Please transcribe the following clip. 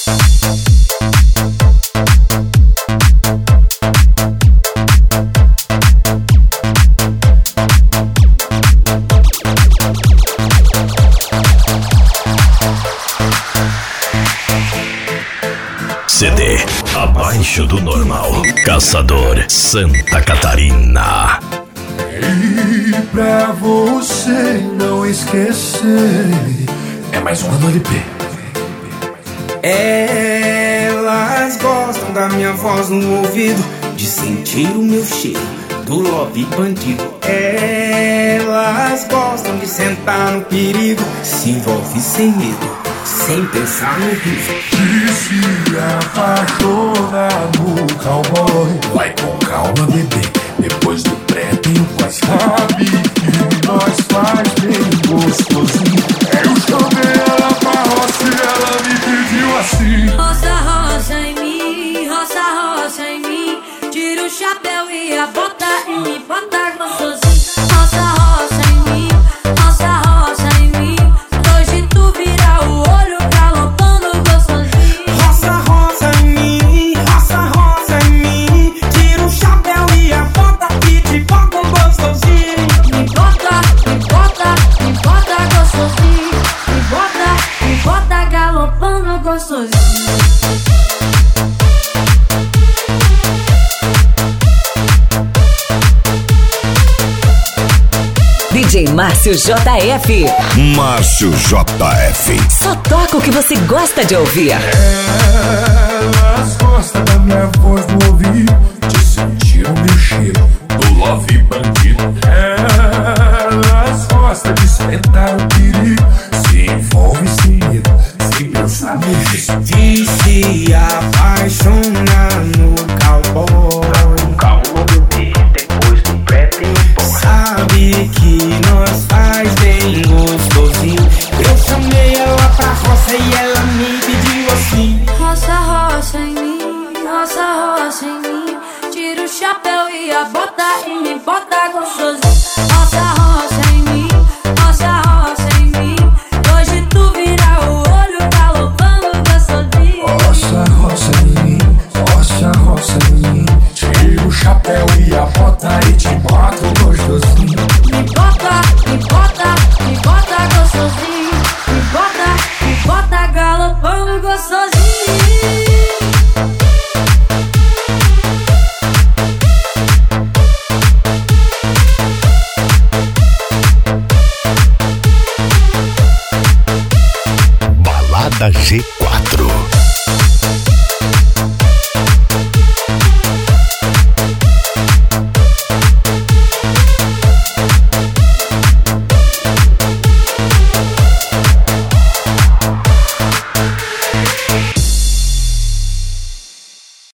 CD Abaixo do Normal, Caçador, Santa Catarina. E pra você não esquecer, é mais uma do LP. Elas gostam da minha voz no ouvido, de sentir o meu cheiro do love bandido. Elas gostam de sentar no perigo, se envolve sem medo, sem pensar no risco. E se apaixona no cowboy, vai com calma, bebê. Depois do pré tem o pós. Sabe que nós faz bem gostosinho. Eu chamei ela pra roça e ela me pediu assim: roça, roça em mim, roça, roça em mim. Tira o chapéu e a bota e me bota gostosinho. Roça, roça em mim, roça, roça em mim. Hoje tu vira o olho galopando gostosinho. Roça, roça em mim, roça, roça em mim. Tira o chapéu e a bota e te bota gostosinho. Me bota, me bota, me bota gostosinho. Me bota galopando gostosinho. DJ Márcio JF. Márcio JF. Só toca o que você gosta de ouvir. elas gostam da minha voz no ouvido, de sentir o meu cheiro do love bandido. Elas gostam de sentar o perigo, se envolve sem medo, sem pensar no risco. De se apaixonar no cowboy, calma bebê, depois do pré tem o pó. Sabe que nós faz bem gostosinho. Eu chamei ela pra roça e ela me pediu assim: roça, roça em mim, roça, roça em mim. Tira o chapéu e a bota e me bota gostosinho. Roça, roça em mim, roça, roça em mim. Hoje tu vira o olho galopando gostosinho. Roça, roça em mim, roça, roça em mim. Tira o chapéu e a bota e te bota gostosinho. Me bota, me bota, me bota gostosinho. Me bota galopando gostosinho. Balada G4.